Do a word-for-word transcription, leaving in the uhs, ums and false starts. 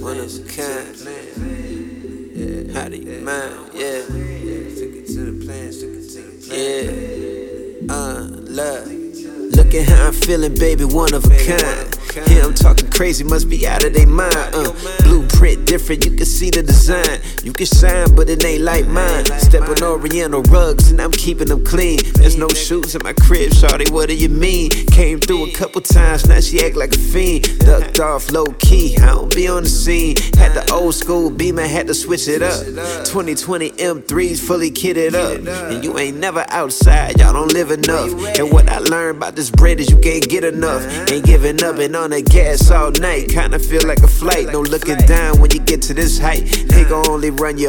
one of a kind. Yeah, how do you mind? Yeah, took it to the plans, took it to the plan. Yeah, uh, love. Look at how I'm feeling, baby, one of a kind. Yeah, I'm talking crazy, must be out of their mind. Uh, blueprint different, you can see the design. You can shine, but it ain't like mine. Stepping oriental rugs, and I'm keeping them clean. There's no shoes in my crib, shawty, what do you mean? Came through a couple times, now she act like a fiend. Ducked off low key, I don't be on the scene. Had the old school Beamer, had to switch it up. twenty twenty M threes fully kitted up. And you ain't never outside, y'all don't live enough. And what I learned about this bread is you can't get enough. Ain't giving up and on the gas all night. Kinda feel like a flight, no looking down when you get to this height. They gon' only run you